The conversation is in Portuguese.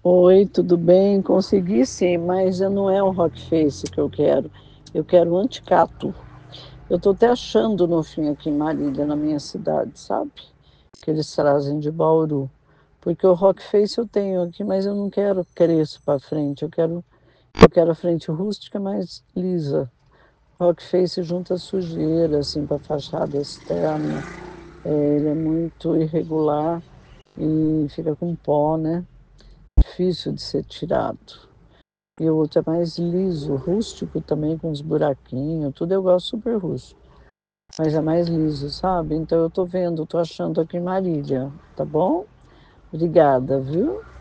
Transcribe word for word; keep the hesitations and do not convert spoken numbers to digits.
Oi, tudo bem? Consegui sim, mas já não é o rock face que eu quero, eu quero o anticato. Eu estou até achando no fim aqui em Marília, na minha cidade, sabe, que eles trazem de Bauru, porque o rock face eu tenho aqui, mas eu não quero crespo para frente, eu quero eu quero a frente rústica mais lisa. Rock face junta sujeira, assim, para fachada externa, eh, ele é muito irregular e fica com pó, né, difícil de ser tirado. E o outro é mais liso, rústico também, com uns buraquinho, tudo eu gosto super rústico, mas é mais liso, sabe. Então eu estou vendo, estou achando aqui em Marília, tá bom? Obrigada, viu.